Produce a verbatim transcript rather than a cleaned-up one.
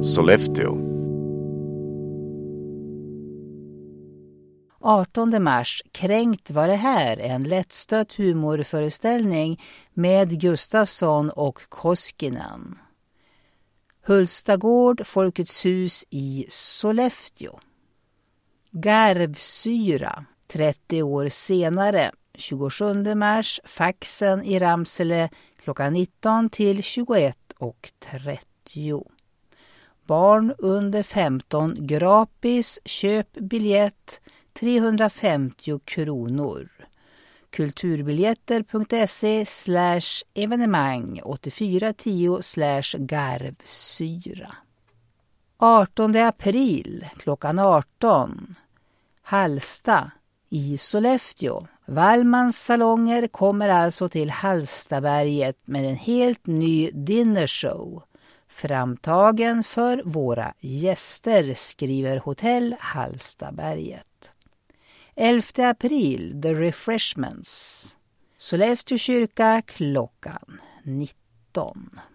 Sollefteå. artonde mars, Kränkt var det här, en lättstött humorföreställning med Gustafsson och Koskinen. Hulstagård, Folkets hus i Sollefteå. Garvsyra, trettio år senare, tjugosjunde mars, Faxen i Ramsele klockan nitton till tjugoett och trettio. Barn under femton gratis, köp biljett trehundrafemtio kronor. Kulturbiljetter.se slash evenemang åttiofyra tio slash garvsyra. artonde april klockan arton. Hallsta i Sollefteå. Wallmans salonger kommer alltså till Hallstaberget med en helt ny dinnershow. Framtagen för våra gäster, skriver Hotell Hallstaberget. elfte april, The Refreshments. Sollefteå kyrka klockan nitton.